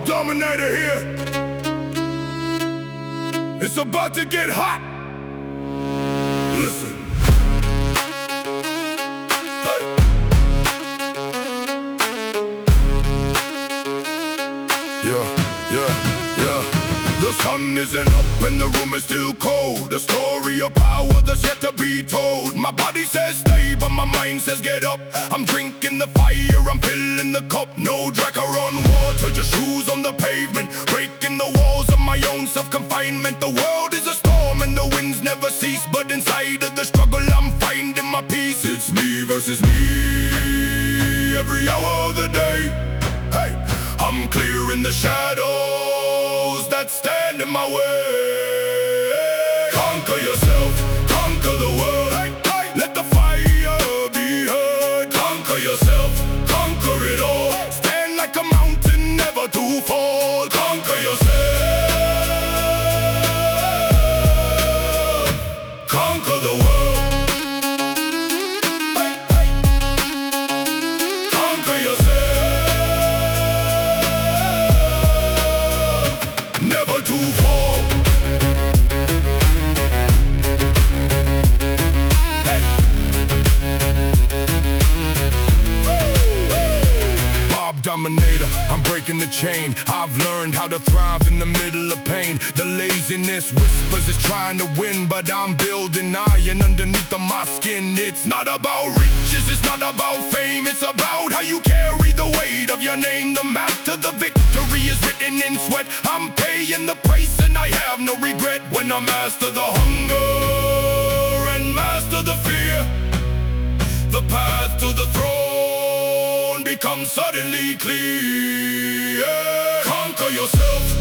Dominator here. It's about to get hot. Listen. Hey. Yeah. The sun isn't up and the room is still cold. A story of power that's yet to be told. My body says stay, but my mind says get up. I'm drinking the fire, I'm filling the cup. No drag or on water, just shoes on the pavement. Breaking the walls of my own self-confinement. The world is a storm and the winds never cease, but inside of the struggle I'm finding my peace. It's me versus me, every hour of the day. Hey, I'm clearing the shadows that stand in my way. Conquer yourself, conquer the world. Let the fire be heard. Conquer yourself, conquer it all. Stand like a mountain, never to fall. Conquer yourself, conquer the world. Conquer yourself, never to fall. Dominator, I'm breaking the chain. I've learned how to thrive in the middle of pain. The laziness whispers is trying to win, but I'm building iron underneath of my skin. It's not about riches, it's not about fame. It's about how you carry the weight of your name. The map to the victory is written in sweat. I'm paying the price and I have no regret. When I master the hunger and master the fear, the path to the throne becomes suddenly clear. Conquer yourself,